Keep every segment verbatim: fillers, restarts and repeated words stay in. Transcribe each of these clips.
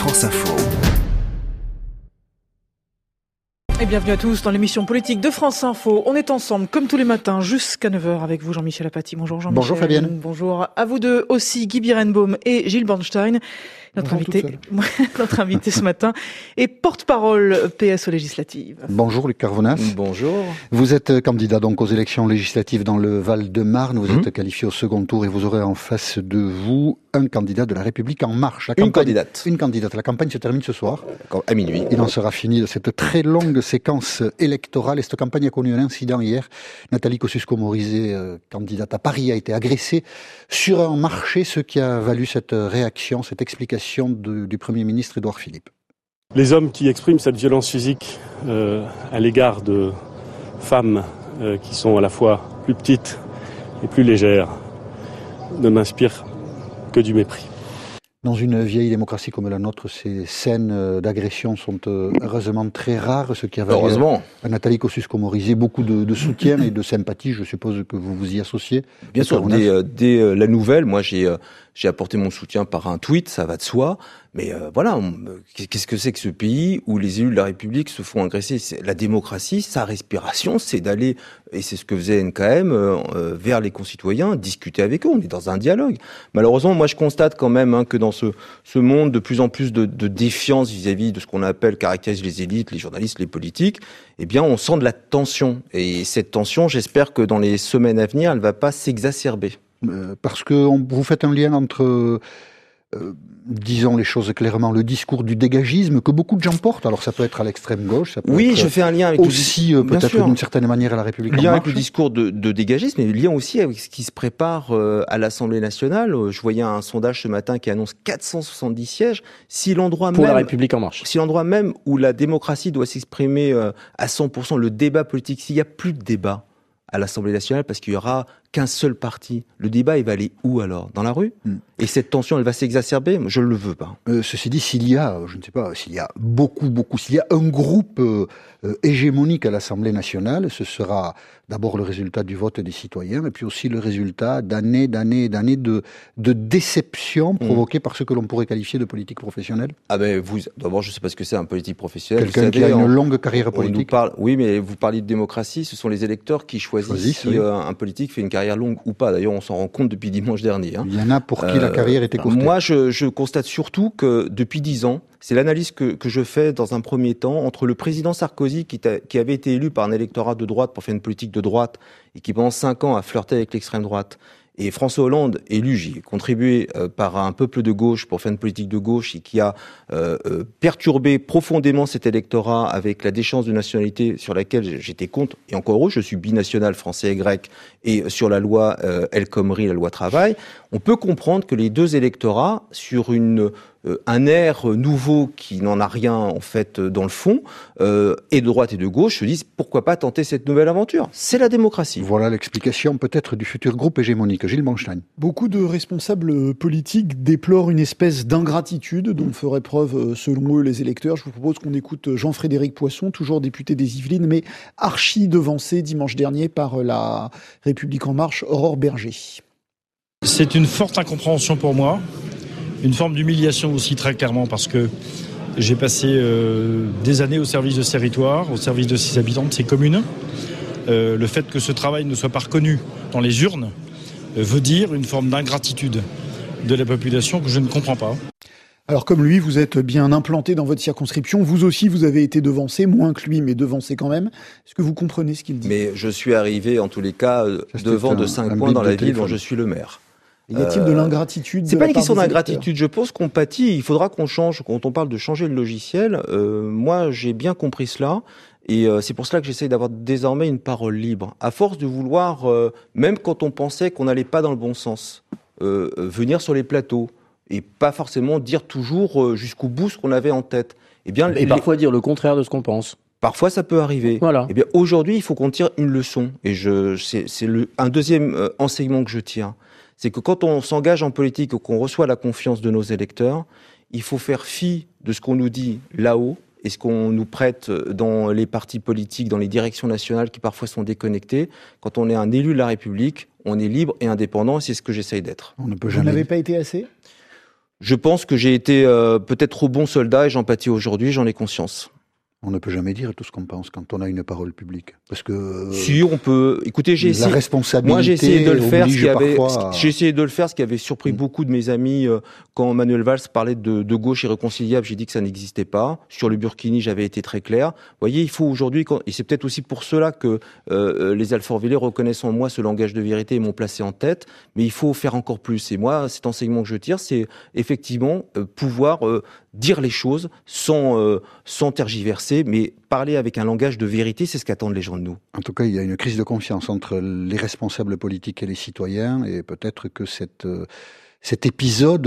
France Info. Et bienvenue à tous dans l'émission politique de France Info. On est ensemble, comme tous les matins, jusqu'à neuf heures avec vous, Jean-Michel Apathy. Bonjour Jean-Michel. Bonjour Fabienne. Bonjour à vous deux aussi, Guy Birenbaum et Gilles Bornstein. Notre invité, notre invité ce matin est porte-parole P S aux législatives. Bonjour Luc Carvonas. Bonjour. Vous êtes candidat donc aux élections législatives dans le Val-de-Marne. Vous mmh. êtes qualifié au second tour et vous aurez en face de vous un candidat de la République En Marche. La une campagne, candidate. Une candidate. La campagne se termine ce soir. À minuit. Il en sera fini de cette très longue séquence électorale. Et cette campagne a connu un incident hier. Nathalie Kosciusko-Morizet, euh, candidate à Paris, a été agressée sur un marché, ce qui a valu cette réaction, cette explication de, du Premier ministre Édouard Philippe. Les hommes qui expriment cette violence physique euh, à l'égard de femmes euh, qui sont à la fois plus petites et plus légères ne m'inspirent que du mépris. Dans une vieille démocratie comme la nôtre, ces scènes d'agression sont heureusement très rares, ce qui a valu heureusement. à Nathalie Kosciusko-Morizet beaucoup de, de soutien et de sympathie. Je suppose que vous vous y associez. Bien sûr, dès, euh, dès euh, la nouvelle, moi j'ai euh, j'ai apporté mon soutien par un tweet, ça va de soi. Mais euh, voilà, on, qu'est-ce que c'est que ce pays où les élus de la République se font agresser ? C'est la démocratie, sa respiration, c'est d'aller, et c'est ce que faisait N K M, euh, vers les concitoyens, discuter avec eux. On est dans un dialogue. Malheureusement, moi je constate quand même hein, que dans ce, ce monde de plus en plus de, de défiance vis-à-vis de ce qu'on appelle, caractérise les élites, les journalistes, les politiques, eh bien on sent de la tension. Et cette tension, j'espère que dans les semaines à venir, elle ne va pas s'exacerber. Euh, parce que on, vous faites un lien entre... Euh, Euh, disons les choses clairement, le discours du dégagisme que beaucoup de gens portent. Alors ça peut être à l'extrême gauche, ça peut oui, être je fais un lien avec aussi le... euh, peut-être d'une certaine manière à la République En Marche. Lien avec le discours de, de dégagisme, mais lien aussi avec ce qui se prépare euh, à l'Assemblée nationale. Je voyais un sondage ce matin qui annonce quatre cent soixante-dix sièges. Si l'endroit pour même, la République En Marche. Si l'endroit même où la démocratie doit s'exprimer euh, à cent pour cent, le débat politique, s'il n'y a plus de débat à l'Assemblée nationale, parce qu'il y aura qu'un seul parti. Le débat, il va aller où alors ? Dans la rue ? mm. Et cette tension, elle va s'exacerber ? Je ne le veux pas. Euh, ceci dit, s'il y a, je ne sais pas, s'il y a beaucoup, beaucoup, s'il y a un groupe euh, euh, hégémonique à l'Assemblée nationale, ce sera d'abord le résultat du vote des citoyens, et puis aussi le résultat d'années, d'années et d'années de, de déception provoquée mm. par ce que l'on pourrait qualifier de politique professionnelle. Ah ben, vous, d'abord, je ne sais pas ce que c'est un politique professionnel. Quelqu'un qui a une on, longue carrière politique. On nous parle, oui, mais vous parlez de démocratie, ce sont les électeurs qui choisissent, choisissent si oui. euh, un politique fait une carrière longue ou pas. D'ailleurs, on s'en rend compte depuis dimanche dernier. Hein. Il y en a pour qui euh, la carrière était costée. Moi, je, je constate surtout que depuis dix ans, c'est l'analyse que, que je fais dans un premier temps entre le président Sarkozy qui, qui avait été élu par un électorat de droite pour faire une politique de droite et qui pendant cinq ans a flirté avec l'extrême droite, et François Hollande, élu, j'y ai contribué euh, par un peuple de gauche pour faire une politique de gauche et qui a euh, euh, perturbé profondément cet électorat avec la déchéance de nationalité sur laquelle j'étais contre. Et encore heureux, je suis binational français et grec, et sur la loi euh, El Khomri, la loi travail, on peut comprendre que les deux électorats, sur une euh, un air nouveau qui n'en a rien en fait dans le fond, euh, et de droite et de gauche, se disent pourquoi pas tenter cette nouvelle aventure. C'est la démocratie. Voilà l'explication peut-être du futur groupe hégémonique. Gilles Bornstein. Beaucoup de responsables politiques déplorent une espèce d'ingratitude dont feraient preuve, selon eux, les électeurs. Je vous propose qu'on écoute Jean-Frédéric Poisson, toujours député des Yvelines, mais archi devancé dimanche dernier par la République En Marche, Aurore Berger. C'est une forte incompréhension pour moi, une forme d'humiliation aussi très clairement, parce que j'ai passé euh, des années au service de ce territoire, au service de ses habitants, de ses communes. Euh, le fait que ce travail ne soit pas reconnu dans les urnes veut dire une forme d'ingratitude de la population que je ne comprends pas. Alors comme lui, vous êtes bien implanté dans votre circonscription, vous aussi vous avez été devancé, moins que lui, mais devancé quand même. Est-ce que vous comprenez ce qu'il dit ? Mais je suis arrivé en tous les cas devant de cinq points dans la ville dont je suis le maire. Y a-t-il de l'ingratitude ? C'est pas une question d'ingratitude, je pense qu'on pâtit, il faudra qu'on change. Quand on parle de changer le logiciel, euh, moi j'ai bien compris cela. Et euh, c'est pour cela que j'essaye d'avoir désormais une parole libre. À force de vouloir, euh, même quand on pensait qu'on n'allait pas dans le bon sens, euh, venir sur les plateaux et pas forcément dire toujours euh, jusqu'au bout ce qu'on avait en tête. Eh bien, et les... parfois dire le contraire de ce qu'on pense. Parfois, ça peut arriver. Voilà. Eh bien, aujourd'hui, il faut qu'on tire une leçon. Et je, c'est, c'est le, un deuxième euh, enseignement que je tire. C'est que quand on s'engage en politique ou qu'on reçoit la confiance de nos électeurs, il faut faire fi de ce qu'on nous dit là-haut et ce qu'on nous prête dans les partis politiques, dans les directions nationales qui parfois sont déconnectées. Quand on est un élu de la République, on est libre et indépendant, et c'est ce que j'essaye d'être. On ne peut jamais... Vous n'avez pas été assez ? Je pense que j'ai été euh, peut-être trop bon soldat et j'en pâtis aujourd'hui, j'en ai conscience. On ne peut jamais dire tout ce qu'on pense quand on a une parole publique. Parce que. Si, on peut. Écoutez, j'ai essayé. La responsabilité. Moi, j'ai essayé de le faire. Ce qui avait, à... J'ai essayé de le faire, ce qui avait surpris mmh. beaucoup de mes amis euh, quand Manuel Valls parlait de, de gauche irréconciliable. J'ai dit que ça n'existait pas. Sur le Burkini, j'avais été très clair. Vous voyez, il faut aujourd'hui, quand... et c'est peut-être aussi pour cela que euh, les Alfortvillais reconnaissent en moi ce langage de vérité et m'ont placé en tête. Mais il faut faire encore plus. Et moi, cet enseignement que je tire, c'est effectivement euh, pouvoir euh, dire les choses sans, euh, sans tergiverser, mais parler avec un langage de vérité, c'est ce qu'attendent les gens de nous. En tout cas, il y a une crise de confiance entre les responsables politiques et les citoyens, et peut-être que cette, euh, cet épisode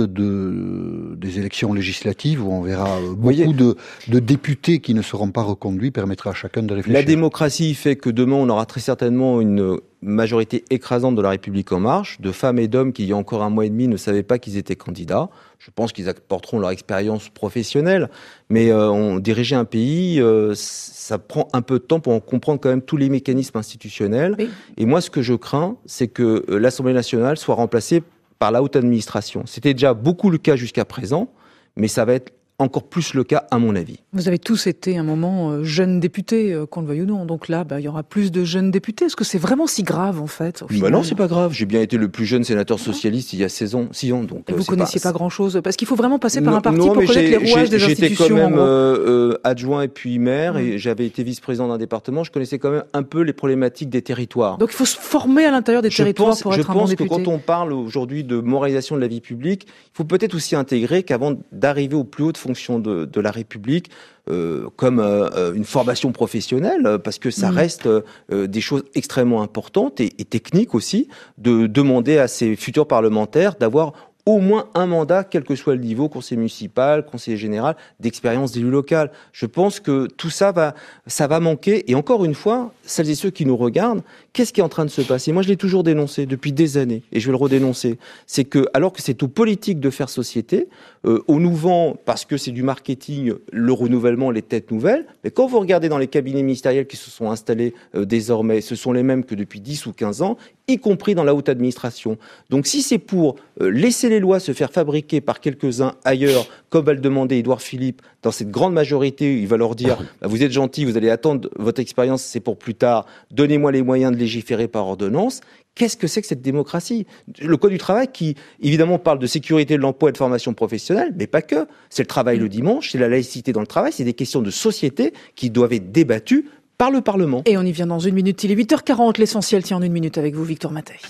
de, des élections législatives, où on verra beaucoup voyez, de, de députés qui ne seront pas reconduits, permettra à chacun de réfléchir. La démocratie fait que demain, on aura très certainement une majorité écrasante de la République En Marche, de femmes et d'hommes qui, il y a encore un mois et demi, ne savaient pas qu'ils étaient candidats. Je pense qu'ils apporteront leur expérience professionnelle, mais euh, on, diriger un pays, euh, ça prend un peu de temps pour comprendre quand même tous les mécanismes institutionnels. Oui. Et moi, ce que je crains, c'est que euh, l'Assemblée nationale soit remplacée par la haute administration. C'était déjà beaucoup le cas jusqu'à présent, mais ça va être encore plus le cas, à mon avis. Vous avez tous été un moment euh, jeunes députés, euh, qu'on le veuille ou non. Donc là, bah, il y aura plus de jeunes députés. Est-ce que c'est vraiment si grave, en fait, au final ? Bah non, c'est pas grave. J'ai bien été le plus jeune sénateur socialiste il y a seize ans. six ans donc, Et vous euh, connaissiez pas, pas grand-chose ? Parce qu'il faut vraiment passer non, par un parti non, pour connaître les rouages des j'étais institutions. J'étais quand même euh, euh, adjoint et puis maire, mmh. et j'avais été vice-président d'un département. Je connaissais quand même un peu les problématiques des territoires. Donc il faut se former à l'intérieur des je territoires pense, pour être un bon député. Je pense que quand on parle aujourd'hui de moralisation de la vie publique, il faut peut-être aussi intégrer qu'avant d'arriver aux plus hautes fonctions de, de la République, Euh, comme euh, une formation professionnelle, parce que ça mmh. reste euh, des choses extrêmement importantes et, et techniques aussi, de demander à ces futurs parlementaires d'avoir au moins un mandat, quel que soit le niveau, conseiller municipal, conseiller général, d'expérience d'élu local. Je pense que tout ça va, ça va manquer. Et encore une fois, celles et ceux qui nous regardent, qu'est-ce qui est en train de se passer ? Moi, je l'ai toujours dénoncé depuis des années, et je vais le redénoncer. C'est que, alors que c'est aux politiques de faire société, euh, on nous vend, parce que c'est du marketing, le renouvellement, les têtes nouvelles. Mais quand vous regardez dans les cabinets ministériels qui se sont installés euh, désormais, ce sont les mêmes que depuis dix ou quinze ans, y compris dans la haute administration. Donc si c'est pour euh, laisser les lois se faire fabriquer par quelques-uns ailleurs, comme va le demander Édouard Philippe, dans cette grande majorité, il va leur dire bah, vous êtes gentils, vous allez attendre votre expérience, c'est pour plus tard, donnez-moi les moyens de légiférer par ordonnance. Qu'est-ce que c'est que cette démocratie ? Le Code du travail qui, évidemment, parle de sécurité de l'emploi et de formation professionnelle, mais pas que. C'est le travail le dimanche, c'est la laïcité dans le travail, c'est des questions de société qui doivent être débattues par le Parlement. Et on y vient dans une minute. Il est huit heures quarante. L'essentiel tient en une minute avec vous, Victor Mattei.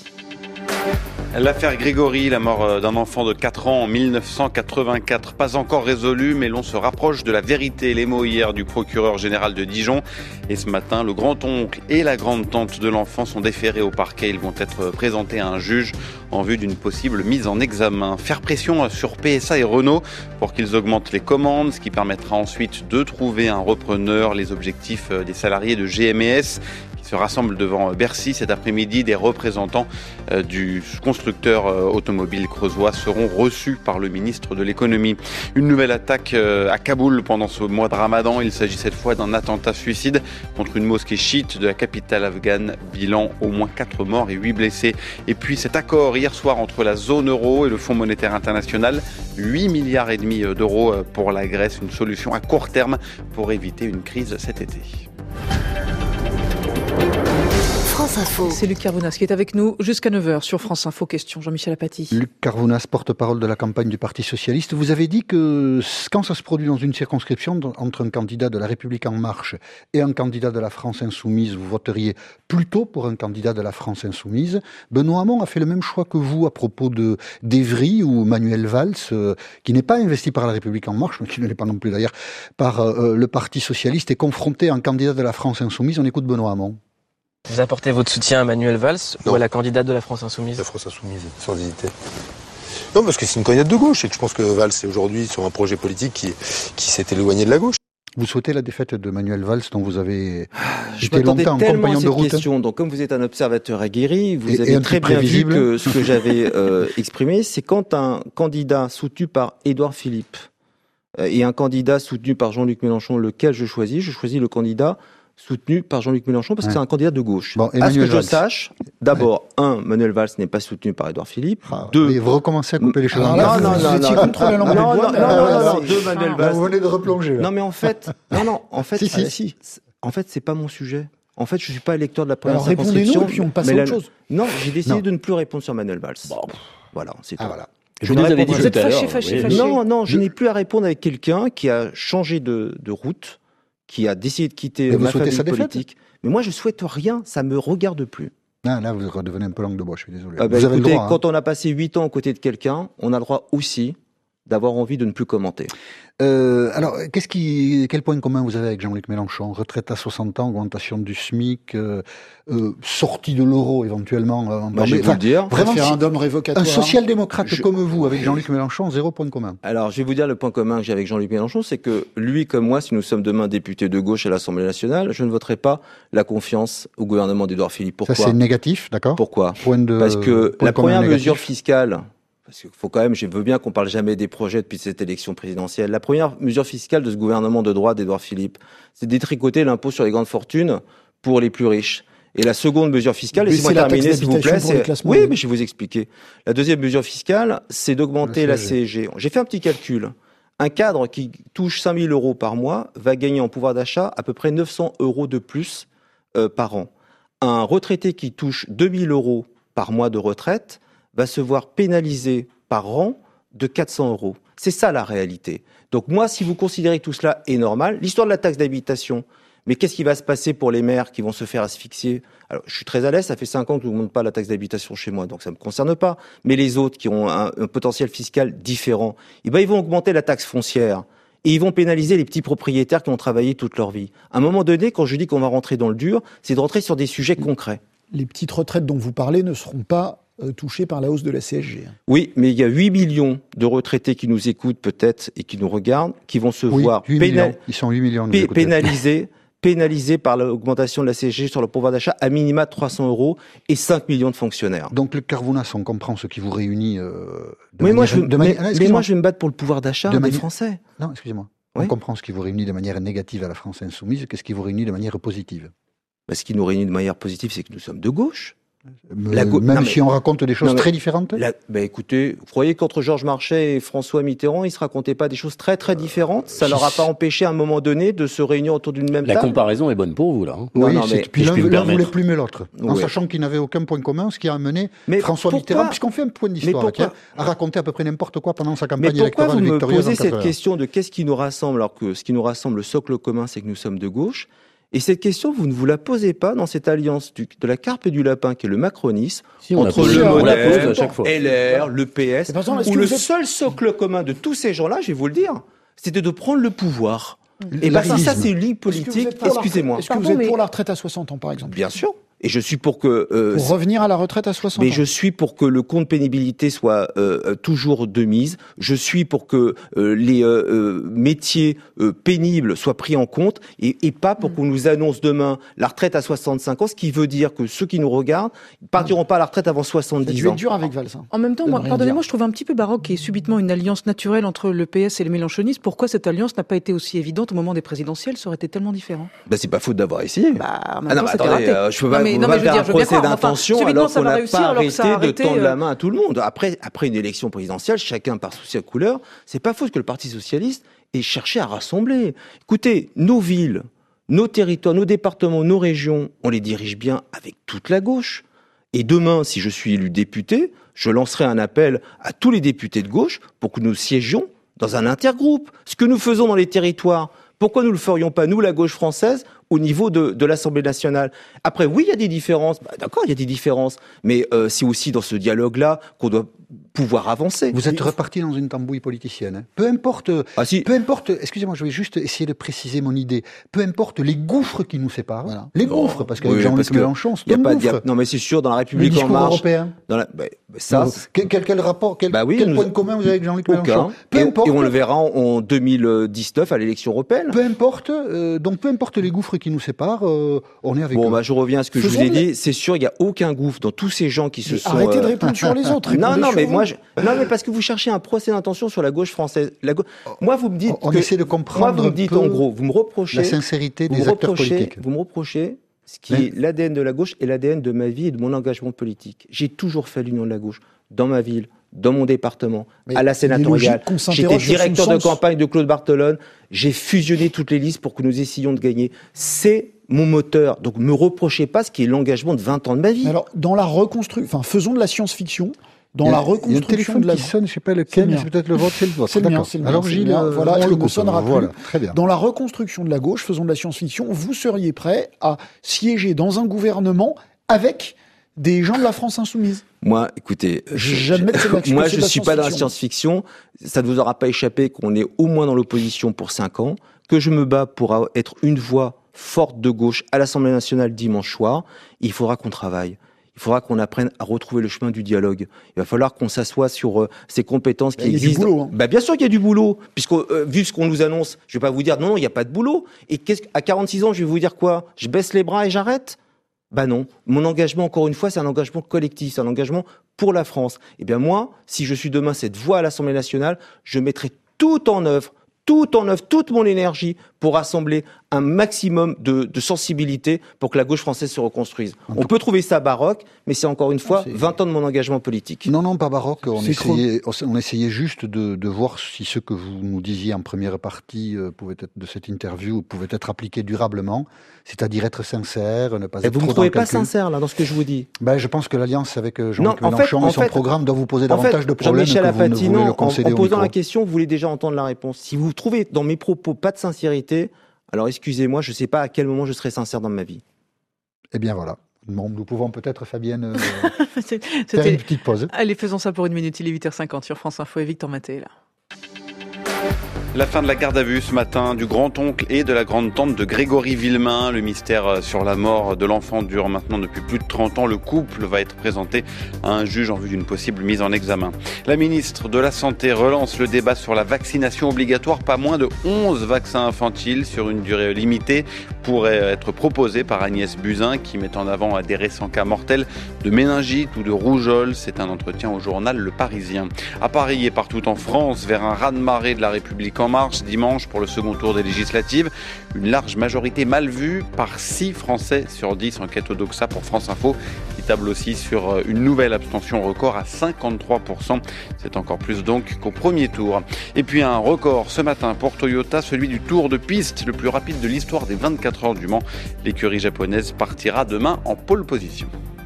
L'affaire Grégory, la mort d'un enfant de quatre ans en mille neuf cent quatre-vingt-quatre, pas encore résolue, mais l'on se rapproche de la vérité. Les mots hier du procureur général de Dijon. Et ce matin, le grand-oncle et la grande-tante de l'enfant sont déférés au parquet. Ils vont être présentés à un juge en vue d'une possible mise en examen. Faire pression sur P S A et Renault pour qu'ils augmentent les commandes, ce qui permettra ensuite de trouver un repreneur. Les objectifs des salariés de G M E S se rassemblent devant Bercy cet après-midi. Des représentants euh, du constructeur euh, automobile creusois seront reçus par le ministre de l'économie. Une nouvelle attaque euh, à Kaboul pendant ce mois de Ramadan. Il s'agit cette fois d'un attentat suicide contre une mosquée chiite de la capitale afghane. Bilan, au moins quatre morts et huit blessés. Et puis cet accord hier soir entre la zone euro et le Fonds monétaire international. huit milliards et demi d'euros pour la Grèce. Une solution à court terme pour éviter une crise cet été. France Info. C'est Luc Carvounas qui est avec nous jusqu'à neuf heures sur France Info. Question, Jean-Michel Apathy. Luc Carvounas, porte-parole de la campagne du Parti Socialiste. Vous avez dit que quand ça se produit dans une circonscription, entre un candidat de la République En Marche et un candidat de la France Insoumise, vous voteriez plutôt pour un candidat de la France Insoumise. Benoît Hamon a fait le même choix que vous à propos de d'Evry ou Manuel Valls, euh, qui n'est pas investi par la République En Marche, mais qui ne l'est pas non plus d'ailleurs, par euh, le Parti Socialiste, est confronté à un candidat de la France Insoumise. On écoute Benoît Hamon. Vous apportez votre soutien à Manuel Valls non. ou à la candidate de la France Insoumise ? La France Insoumise, sans hésiter. Non, parce que c'est une candidate de gauche et que je pense que Valls est aujourd'hui sur un projet politique qui, qui s'est éloigné de la gauche. Vous souhaitez la défaite de Manuel Valls, dont vous avez je été longtemps en compagnon de route. Question. Donc, comme vous êtes un observateur aguerri, vous et, avez et très bien prévisible. vu que ce que j'avais euh, exprimé, c'est quand un candidat soutenu par Édouard Philippe euh, et un candidat soutenu par Jean-Luc Mélenchon, lequel je choisis, je choisis le candidat soutenu par Jean-Luc Mélenchon parce ouais. que c'est un candidat de gauche. Bon, à ce que Valls. je sache, d'abord, ouais. un, Manuel Valls n'est pas soutenu par Édouard Philippe. Ah, deux, mais vous recommencez à couper les choses. Non, en non, place. non, non, non, non, contre la langue non, de non, bois, non, non, non, non, deux, Manuel Valls. Vous venez de replonger. Là. Non, mais en fait, non, non, en fait, si, si. Ah, si. En fait, c'est pas mon sujet. En fait, je suis pas électeur de la première Alors, circonscription. Répondez-nous et puis on passe à la... autre chose. Non, j'ai décidé non. de ne plus répondre sur Manuel Valls. Bon. Voilà, c'est tout. Ah, voilà. Je vous ne avez dit Vous êtes tout à fâché, l'heure, fâché, oui. fâché. Non, non, je n'ai plus à répondre avec quelqu'un qui a changé de, de route, qui a décidé de quitter Mais ma vous souhaitez famille sa défaite politique. Mais moi, je souhaite rien, ça me regarde plus. Ah, là, vous redevenez un peu langue de bois, je suis désolé. Ah bah, vous avez écoutez, le droit. quand hein. on a passé huit ans aux côtés de quelqu'un, on a le droit aussi d'avoir envie de ne plus commenter. Euh, alors, qu'est-ce qui, quel point commun vous avez avec Jean-Luc Mélenchon? Retraite à soixante ans, augmentation du SMIC, euh, euh, sortie de l'euro éventuellement. Euh, Bah, je vais vous enfin, le dire. Vraiment, Référendum révocatoire. un social-démocrate Je- comme vous, avec Jean-Luc Mélenchon, zéro point commun. Alors, je vais vous dire le point commun que j'ai avec Jean-Luc Mélenchon, c'est que lui comme moi, si nous sommes demain députés de gauche à l'Assemblée nationale, je ne voterai pas la confiance au gouvernement d'Édouard Philippe. Pourquoi? Ça, c'est négatif, d'accord? Pourquoi? Point de, Parce que point la commun première négatif. mesure fiscale, parce qu'il faut quand même, je veux bien qu'on parle jamais des projets depuis cette élection présidentielle. La première mesure fiscale de ce gouvernement de droite d'Édouard Philippe, c'est de détricoter l'impôt sur les grandes fortunes pour les plus riches. Et la seconde mesure fiscale, Mais laissez-moi c'est la taxe terminer s'il vous d'habitation plaît, pour les c'est... classes Oui, moyennes. mais je vais vous expliquer. La deuxième mesure fiscale, c'est d'augmenter La la C C S G. J'ai fait un petit calcul. Un cadre qui touche cinq mille euros par mois va gagner en pouvoir d'achat à peu près neuf cents euros de plus euh, par an. Un retraité qui touche deux mille euros par mois de retraite va se voir pénalisé par an de quatre cents euros. C'est ça la réalité. Donc moi, si vous considérez que tout cela est normal, l'histoire de la taxe d'habitation, mais qu'est-ce qui va se passer pour les maires qui vont se faire asphyxier? Alors, je suis très à l'aise, ça fait cinq ans que je ne monte pas la taxe d'habitation chez moi, donc ça ne me concerne pas. Mais les autres qui ont un, un potentiel fiscal différent, eh ben, ils vont augmenter la taxe foncière. Et ils vont pénaliser les petits propriétaires qui ont travaillé toute leur vie. À un moment donné, quand je dis qu'on va rentrer dans le dur, c'est de rentrer sur des sujets concrets. Les petites retraites dont vous parlez ne seront pas euh, touchées par la hausse de la C S G. Oui, mais il y a huit millions de retraités qui nous écoutent peut-être et qui nous regardent, qui vont se Oui, voir huit péna- millions. Ils sont huit millions. de pé- nous écouter. pénalisés, pénalisés par l'augmentation de la C S G sur le pouvoir d'achat à minima trois cents euros et cinq millions de fonctionnaires. Donc, le Carvounas, on comprend ce qui vous réunit. Euh, de Mais, manière, moi, je, de mais, manière- ah, mais excusez-moi. moi, je vais me battre pour le pouvoir d'achat De des manière- Français. Non, excusez-moi. Oui. On comprend ce qui vous réunit de manière négative à la France insoumise. Qu'est-ce qui vous réunit de manière positive? Bah, ce qui nous réunit de manière positive, c'est que nous sommes de gauche. Euh, La go- Même non, si mais- on raconte des choses non, mais- très différentes. La- bah, écoutez, vous croyez qu'entre Georges Marchais et François Mitterrand, ils se racontaient pas des choses très très différentes? Ça leur a pas empêché à un moment donné de se réunir autour d'une même La table? comparaison est bonne pour vous, là. hein. Non, Oui, non, c'est- mais- puis si je l'un puis me l'un voulait permettre. plumer l'autre, en Oui. sachant qu'ils n'avaient aucun point commun, ce qui a amené Mais François pourquoi- Mitterrand, puisqu'on fait un point d'histoire, Mais pourquoi- là, qui a, a raconté à peu près n'importe quoi pendant sa Mais campagne pourquoi électorale vous me victorieuse en posez cette quatre-vingt. question de qu'est-ce qui nous rassemble alors que ce qui nous rassemble, le socle commun, c'est que nous sommes de gauche? Et cette question, vous ne vous la posez pas dans cette alliance du- de la carpe et du lapin qui est le macronisme, Si, on la entre pose- le on la modem, pose à chaque fois. L R, le P S, Et par exemple, est-ce où que le vous êtes- seul socle commun de tous ces gens-là, je vais vous le dire, c'était de prendre le pouvoir. Et La bien si ça réalisme. c'est une ligne Est-ce que vous politique, êtes pour la- excusez-moi. Est-ce que vous Pardon, êtes mais- pour la retraite à soixante ans, par exemple? Bien sûr. Et je suis pour que... euh, Pour revenir à la retraite à soixante Mais ans. je suis pour que le compte pénibilité soit euh, toujours de mise. Je suis pour que euh, les euh, euh, métiers euh, pénibles soient pris en compte et, et pas pour qu'on nous annonce demain la retraite à soixante-cinq ans, ce qui veut dire que ceux qui nous regardent ne partiront pas à la retraite avant Vous êtes soixante-dix ans. dur avec Valls. hein. En même temps, De moi, ne rien pardonnez-moi, dire. je trouve un petit peu baroque qu'il y ait subitement une alliance naturelle entre le P S et les mélenchonistes. Pourquoi cette alliance n'a pas été aussi évidente au moment des présidentielles? Ça aurait été tellement différent. Ben, c'est pas faute d'avoir essayé. Bah, en même Ah non, temps, mais c'était attendez, raté. euh, je peux Non, pas, mais- vous non, pas mais je veux faire dire, un je veux bien procès croire. Enfin, d'intention subitement, alors ça qu'on va n'a réussir, pas alors que ça a arrêté de arrêté, tendre euh, la main à tout le monde. Après, après une élection présidentielle, chacun par souci à couleur, c'est pas faute que le Parti socialiste ait cherché à rassembler. Écoutez, nos villes, nos territoires, nos départements, nos régions, on les dirige bien avec toute la gauche. Et demain, si je suis élu député, je lancerai un appel à tous les députés de gauche pour que nous siégions dans un intergroupe. Ce que nous faisons dans les territoires, pourquoi nous ne le ferions pas, nous, la gauche française, au niveau de, de l'Assemblée nationale? Après, oui, il y a des différences. Bah, d'accord, il y a des différences. Mais euh, c'est aussi dans ce dialogue-là qu'on doit pouvoir avancer. Vous êtes reparti dans une tambouille politicienne. hein. Peu importe, Ah si. peu importe, excusez-moi, je vais juste essayer de préciser mon idée. Peu importe les gouffres qui nous séparent. Voilà. Les Bon, gouffres, parce qu'avec oui, Jean-Luc parce que Mélenchon, c'est y a un pas, gouffre. y a- non, mais c'est sûr, dans la Le République en discours marche, européen. dans la, bah, bah, ça, Non, quel, quel, quel rapport, quel, Bah oui, quel nous- point commun vous avez avec Jean-Luc aucun. Mélenchon? Peu Et, importe. et on le verra en, en deux mille dix-neuf à l'élection européenne. Peu importe, euh, donc peu importe les gouffres qui nous sépare, euh, on est avec bon, eux. Bah, je reviens à ce que Faisons je vous ai dit. C'est sûr, il n'y a aucun gouffre dans tous ces gens qui se mais sont... Arrêtez euh... de répondre sur les autres. Non, non, mais moi, je... non, mais parce que vous cherchez un procès d'intention sur la gauche française. La go... Moi, vous me dites on que... essaie de comprendre moi, vous me dites, en gros, vous me reprochez... La sincérité des acteurs politiques. Vous me reprochez ce qui mais... est l'A D N de la gauche et l'A D N de ma vie et de mon engagement politique. J'ai toujours fait l'union de la gauche dans ma ville, dans mon département, mais à la sénatoriale. J'étais directeur de campagne de Claude Barthelone. J'ai fusionné toutes les listes pour que nous essayions de gagner. C'est mon moteur. Donc, me reprochez pas ce qui est l'engagement de vingt ans de ma vie. Alors, dans la reconstruction, enfin, faisons de la science-fiction. Dans a, la reconstruction de la qui sonne, je sais pas lequel, c'est peut-être le vôtre, c'est le vôtre. C'est le mien, c'est le mien. Alors Gilles, euh, voilà, on il le ne sonnera plus. Voilà, très bien. Dans la reconstruction de la gauche, faisons de la science-fiction, vous seriez prêt à siéger dans un gouvernement avec des gens de la France insoumise? Moi, écoutez, je, je, moi, je suis pas dans la science-fiction. Ça ne vous aura pas échappé qu'on est au moins dans l'opposition pour cinq ans, que je me bats pour être une voix forte de gauche à l'Assemblée nationale dimanche soir. Il faudra qu'on travaille. Il faudra qu'on apprenne à retrouver le chemin du dialogue. Il va falloir qu'on s'assoie sur euh, ces compétences qui il y a existent. Du boulot, hein. Bah, bien sûr qu'il y a du boulot, puisque euh, vu ce qu'on nous annonce, je vais pas vous dire non, non, il n'y a pas de boulot. Et qu'est-ce qu'à quarante-six ans, je vais vous dire quoi? Je baisse les bras et j'arrête? Bah non. Mon engagement, encore une fois, c'est un engagement collectif, c'est un engagement pour la France. Et bien moi, si je suis demain cette voix à l'Assemblée nationale, je mettrai tout en œuvre, tout en œuvre, toute mon énergie pour rassembler un maximum de, de sensibilité pour que la gauche française se reconstruise. On peut trouver ça baroque, mais c'est encore une fois non, vingt ans de mon engagement politique. Non, non, pas baroque. On essayait, on essayait juste de, de voir si ce que vous nous disiez en première partie euh, pouvait être, de cette interview pouvait être appliqué durablement, c'est-à-dire être sincère, ne pas et être vous trop me trouvez dans pas calcul. sincère là dans ce que je vous dis? Ben, je pense que l'alliance avec Jean-Luc non, Mélenchon en fait, et son fait, programme doit vous poser davantage fait, de problèmes que vous Apathy, ne voulez non, le concéder en, en au posant micro. la question, vous voulez déjà entendre la réponse. Si vous trouvez dans mes propos pas de sincérité, alors excusez-moi, je ne sais pas à quel moment je serai sincère dans ma vie. Eh bien voilà. Bon, nous pouvons peut-être, Fabienne, euh, faire une petite pause. Allez, faisons ça pour une minute. Il est huit heures cinquante sur France Info et Victor Maté là. La fin de la garde à vue ce matin du grand-oncle et de la grande-tante de Grégory Villemain. Le mystère sur la mort de l'enfant dure maintenant depuis plus de trente ans. Le couple va être présenté à un juge en vue d'une possible mise en examen. La ministre de la Santé relance le débat sur la vaccination obligatoire. Pas moins de onze vaccins infantiles sur une durée limitée pourraient être proposés par Agnès Buzyn qui met en avant des récents cas mortels de méningite ou de rougeole. C'est un entretien au journal Le Parisien. À Paris et partout en France, vers un raz-de-marée de la République En Marche dimanche pour le second tour des législatives. Une large majorité mal vue par six Français sur dix. Enquête Odoxa pour France Info qui table aussi sur une nouvelle abstention record à cinquante-trois pour cent. C'est encore plus donc qu'au premier tour. Et puis un record ce matin pour Toyota, celui du tour de piste le plus rapide de l'histoire des vingt-quatre heures du Mans. L'écurie japonaise partira demain en pole position.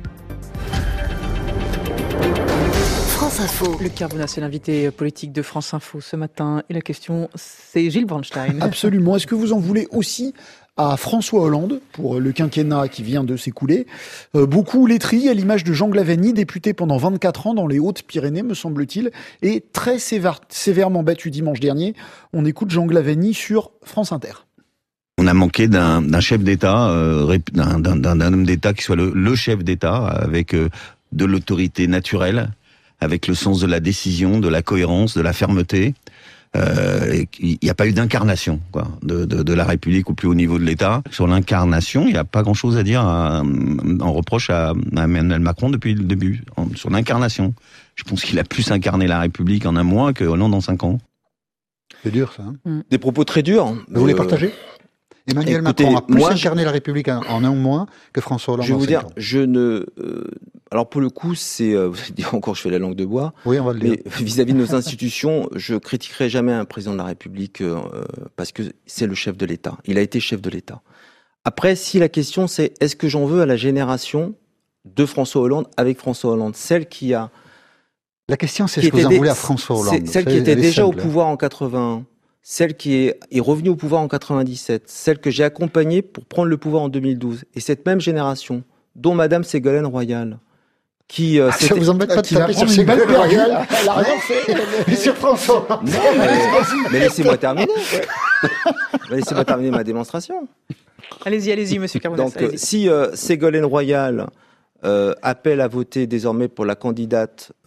France Info. Le Carbonat, c'est l'invité politique de France Info ce matin. Et la question, c'est Gilles Bronstein. Absolument. Est-ce que vous en voulez aussi à François Hollande pour le quinquennat qui vient de s'écouler? euh, Beaucoup l'étrillent à l'image de Jean Glavany, député pendant vingt-quatre ans dans les Hautes-Pyrénées, me semble-t-il, et très sévère, sévèrement battu dimanche dernier. On écoute Jean Glavany sur France Inter. On a manqué d'un, d'un chef d'État, euh, d'un, d'un, d'un homme d'État qui soit le, le chef d'État, avec euh, de l'autorité naturelle, avec le sens de la décision, de la cohérence, de la fermeté. Euh, il n'y a pas eu d'incarnation quoi, de, de, de la République au plus haut niveau de l'État. Sur l'incarnation, il n'y a pas grand-chose à dire à, en reproche à, à Emmanuel Macron depuis le début. En, sur l'incarnation, je pense qu'il a plus incarné la République en un mois que Hollande en cinq ans. C'est dur ça. Hein. Des propos très durs. Vous euh... les partagez? Emmanuel Écoutez, Macron a plus moi, incarné la République en, en un mois que François Hollande. Je vais vous dire, ans. je ne. Euh, alors pour le coup, c'est. Euh, vous allez dire encore, je fais la langue de bois. Oui, on va le dire. Mais vis-à-vis de nos institutions, je critiquerai jamais un président de la République euh, parce que c'est le chef de l'État. Il a été chef de l'État. Après, si la question c'est est-ce que j'en veux à la génération de François Hollande avec François Hollande, celle qui a. La question c'est ce que vous en voulez à François Hollande. C'est celle qui était déjà au pouvoir en quatre-vingt-un. Celle qui est, est revenue au pouvoir en quatre-vingt-dix-sept, celle que j'ai accompagnée pour prendre le pouvoir en deux mille douze, et cette même génération, dont Madame Ségolène Royal, qui... Euh, ah, ça vous embête pas de taper sur Ségolène Royal? Elle a rien fait, mais sur François. Non, mais, mais laissez-moi terminer. Laissez-moi terminer ma démonstration. Allez-y, allez-y, monsieur Carbonat. Donc, si euh, Ségolène Royal euh, appelle à voter désormais pour la candidate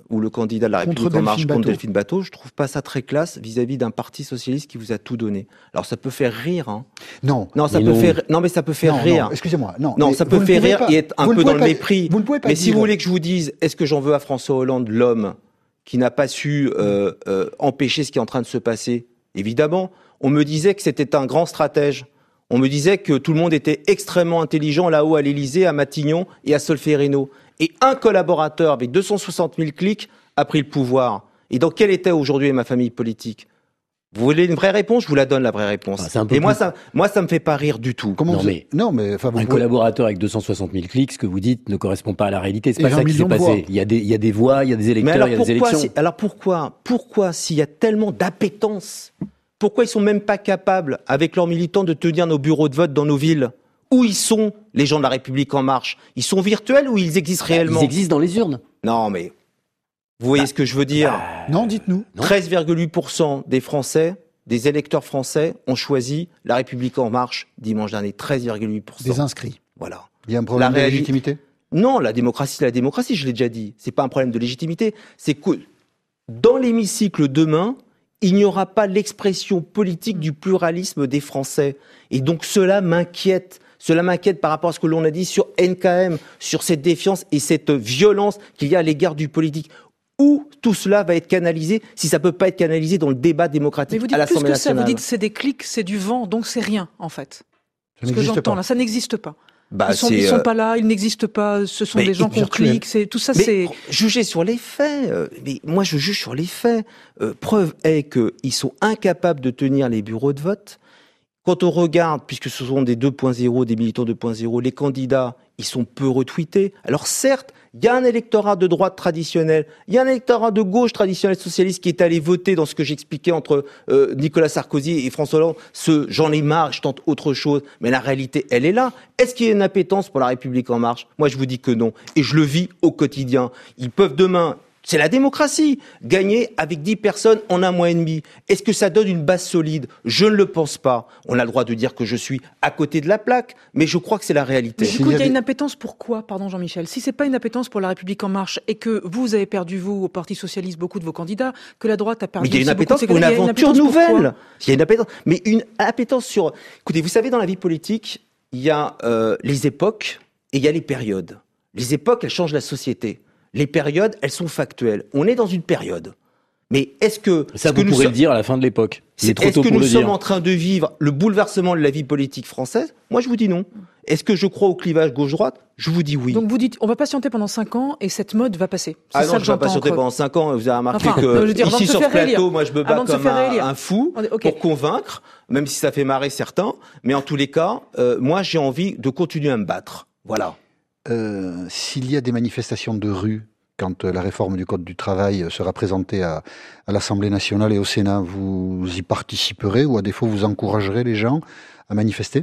ou le candidat de la Contre République en marche Delphine contre Batho. Delphine Batho, je trouve pas ça très classe vis-à-vis d'un parti socialiste qui vous a tout donné. Alors ça peut faire rire, hein. Non. Non, ça Mais peut non. faire, non, mais ça peut faire Non, rire. non, excusez-moi. Non, Non, mais ça peut vous ne faire pouvez rire pas- et être un vous ne peu dans pouvez le pas- mépris. Vous ne pouvez pas Mais dire... si vous voulez que je vous dise, est-ce que j'en veux à François Hollande, l'homme qui n'a pas su euh, euh, empêcher ce qui est en train de se passer? Évidemment, on me disait que c'était un grand stratège. On me disait que tout le monde était extrêmement intelligent là-haut à l'Élysée, à Matignon et à Solferino. Et un collaborateur avec deux cent soixante mille clics a pris le pouvoir. Et dans quel état aujourd'hui est ma famille politique? Vous voulez une vraie réponse? Je vous la donne, la vraie réponse. Ah, c'est un peu et moi, plus- ça, moi, ça me fait pas rire du tout. Comment Non, vous- mais- non, mais enfin, vous Un pouvez- collaborateur avec deux cent soixante mille clics, ce que vous dites ne correspond pas à la réalité. C'est Et pas ça vingt qui s'est millions de voix. passé. Il y a des, il y a des voix, il y a des Mais électeurs, alors il y a des pourquoi, élections. si- alors pourquoi, pourquoi, s'il y a tellement d'appétence, pourquoi ils sont même pas capables, avec leurs militants, de tenir nos bureaux de vote dans nos villes? Où ils sont, les gens de la République en marche? Ils sont virtuels ou ils existent réellement? Ils existent dans les urnes. Non, mais vous voyez ce que je veux dire? Non, dites-nous. Non. treize virgule huit pour cent des Français, des électeurs français, ont choisi la République en marche dimanche dernier. treize virgule huit pour cent. Des inscrits. Voilà. Il y a un problème La de réali- légitimité. Non, la démocratie, c'est la démocratie, je l'ai déjà dit. C'est pas un problème de légitimité. C'est que dans l'hémicycle demain, il n'y aura pas l'expression politique du pluralisme des Français. Et donc cela m'inquiète. Cela m'inquiète par rapport à ce que l'on a dit sur N K M, sur cette défiance et cette violence qu'il y a à l'égard du politique. Où tout cela va être canalisé, si ça peut pas être canalisé dans le débat Mais démocratique vous à dites plus l'Assemblée que ça, vous nationale. dites c'est des clics, c'est du vent, donc c'est rien en fait. Ça Ce que n'existe j'entends pas. là, ça n'existe pas. Bah, ils sont, c'est, ils sont euh, pas là, ils n'existent pas, ce sont mais des gens qu'on virtuels. clique, c'est tout ça, Mais c'est. juger sur les faits, euh, mais moi je juge sur les faits. Euh, preuve est qu'ils sont incapables de tenir les bureaux de vote. Quand on regarde, puisque ce sont des deux point zéro, des militants deux point zéro, les candidats, ils sont peu retweetés. Alors certes, il y a un électorat de droite traditionnel, il y a un électorat de gauche traditionnel socialiste qui est allé voter dans ce que j'expliquais entre euh, Nicolas Sarkozy et François Hollande. Ce j'en ai marre, je tente autre chose. Mais la réalité, elle est là. Est-ce qu'il y a une appétence pour la République en marche? Moi, je vous dis que non. Et je le vis au quotidien. Ils peuvent demain... C'est la démocratie. Gagner avec dix personnes en un mois et demi. Est-ce que ça donne une base solide? Je ne le pense pas. On a le droit de dire que je suis à côté de la plaque, mais je crois que c'est la réalité. Mais du S'il coup, y il y a avait- une appétence pour quoi, pardon Jean-Michel? Si c'est pas une appétence pour la République en marche et que vous avez perdu, vous, au Parti Socialiste, beaucoup de vos candidats, que la droite a perdu Mais il y a une aussi beaucoup de appétence ses pour une candidats, il y a aventure appétence pour quoi? nouvelle. Il y a une appétence, mais une appétence sur... Écoutez, vous savez, dans la vie politique, il y a euh, les époques et il y a les périodes. Les époques, elles changent la société. Les périodes, elles sont factuelles. On est dans une période. Mais est-ce que... Ça, ce que vous nous pourrez sommes- le dire à la fin de l'époque. Il est trop Est-ce tôt que pour nous le sommes dire. en train de vivre le bouleversement de la vie politique française? Moi, je vous dis non. Est-ce que je crois au clivage gauche-droite? Je vous dis oui. Donc vous dites, on va patienter pendant cinq ans et cette mode va passer. C'est Ah ça non, que je vais j'entends pas en patienter creux. pendant cinq ans. Vous avez remarqué Enfin, que je veux dire, avant de ici se sur ce faire plateau, réélire. moi je me bats Avant de se comme faire un, réélire. un fou On est- ok. pour convaincre, même si ça fait marrer certains. Mais en tous les cas, euh, moi j'ai envie de continuer à me battre. Voilà. Euh, S'il y a des manifestations de rue quand euh, la réforme du Code du travail euh, sera présentée à, à l'Assemblée nationale et au Sénat, vous y participerez ou à défaut vous encouragerez les gens à manifester?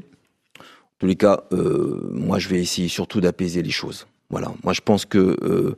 En tous les cas, euh, moi je vais essayer surtout d'apaiser les choses. Voilà. Moi je pense que euh,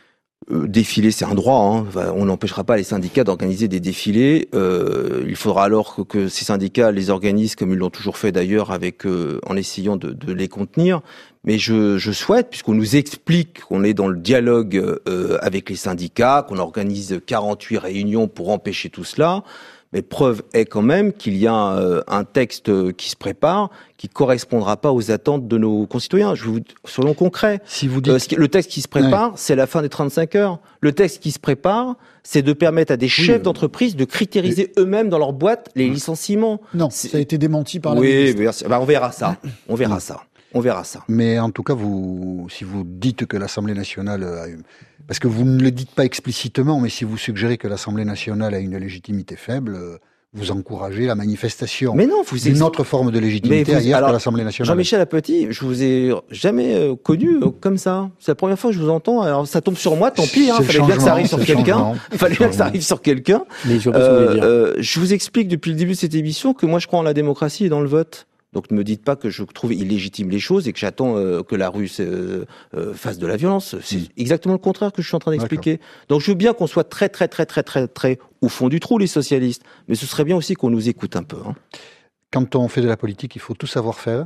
euh, défiler c'est un droit. Hein. Enfin, on n'empêchera pas les syndicats d'organiser des défilés. Euh, il faudra alors que, que ces syndicats les organisent comme ils l'ont toujours fait d'ailleurs, avec euh, en essayant de, de les contenir. Mais je, je souhaite, puisqu'on nous explique qu'on est dans le dialogue euh, avec les syndicats, qu'on organise quarante-huit réunions pour empêcher tout cela, mais preuve est quand même qu'il y a euh, un texte qui se prépare qui correspondra pas aux attentes de nos concitoyens. Je vous, soyons concrets. Si vous dites... Euh, ce qui- le texte qui se prépare, c'est la fin des trente-cinq heures. Le texte qui se prépare, c'est de permettre à des chefs euh, d'entreprise de critériser eux-mêmes dans leur boîte les licenciements. Non, C'est- ça a été démenti par la Oui, ministre. merci. Bah, on verra ça. On verra ça. On verra ça. Mais en tout cas, vous, si vous dites que l'Assemblée nationale a une... Parce que vous ne le dites pas explicitement, mais si vous suggérez que l'Assemblée nationale a une légitimité faible, euh, vous encouragez la manifestation Mais non, vous d'une ex- autre forme de légitimité Mais vous- ailleurs alors, que l'Assemblée nationale. Jean-Michel Apathy, je vous ai jamais euh, connu euh, comme ça. C'est la première fois que je vous entends. Alors ça tombe sur moi, tant pis. Hein, C'est le fallait bien que ça changement, arrive sur c'est le quelqu'un. changement. Fallait bien que ça arrive sur quelqu'un. Mais je vois pas ce que vous voulez Euh, dire. euh, je vous explique depuis le début de cette émission que moi je crois en la démocratie et dans le vote. Donc ne me dites pas que je trouve illégitime les choses et que j'attends euh, que la rue euh, euh, fasse de la violence. C'est exactement le contraire que je suis en train d'expliquer. Donc je veux bien qu'on soit très très très très très très au fond du trou les socialistes, mais ce serait bien aussi qu'on nous écoute un peu. Hein. Quand on fait de la politique, il faut tout savoir faire.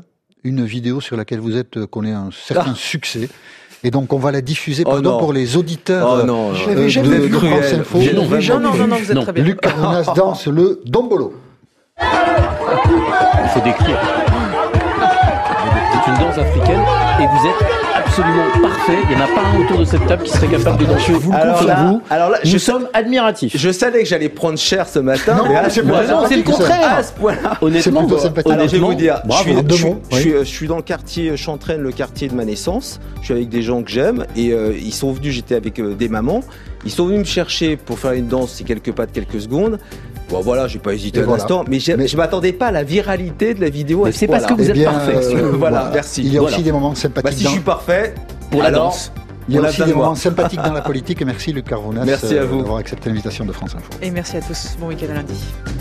une vidéo sur laquelle vous êtes connaît un certain ah. succès. Et donc on va la diffuser, oh pardon, pour les auditeurs oh non, euh, de, de, de France Info. Non, non, non, non, non, vous êtes non. très bien. Luc Carmonas danse le Dombolo. Il faut décrire. C'est une danse africaine et vous êtes absolument parfait. Il n'y en a pas un autour de cette table qui serait capable de danser. Vous alors là, vous. Alors là, nous je sommes admiratifs. Je savais que j'allais prendre cher ce matin. Non, mais à c'est, point, non, c'est le contraire. À ce point-là. Honnêtement, c'est sympathique. Alors, je vais vous dire, bravo, je, suis, je, suis, oui. je, suis, je suis dans le quartier Chantraine, le quartier de ma naissance. Je suis avec des gens que j'aime et euh, ils sont venus. J'étais avec euh, des mamans. Ils sont venus me chercher pour faire une danse, c'est quelques pas de quelques secondes. Bon voilà, j'ai pas hésité et un voilà. instant, mais, mais je m'attendais pas à la viralité de la vidéo. Mais c'est parce que vous êtes bien, parfait. Euh, voilà, voilà, merci. Il y a voilà. aussi des moments sympathiques. Bah, si dans... je suis parfait pour alors, la danse. Il y a aussi des moments sympathiques dans la politique. Et merci Luc Carmonas merci à vous d'avoir accepté l'invitation de France Info. Et merci à tous. Bon week-end à lundi.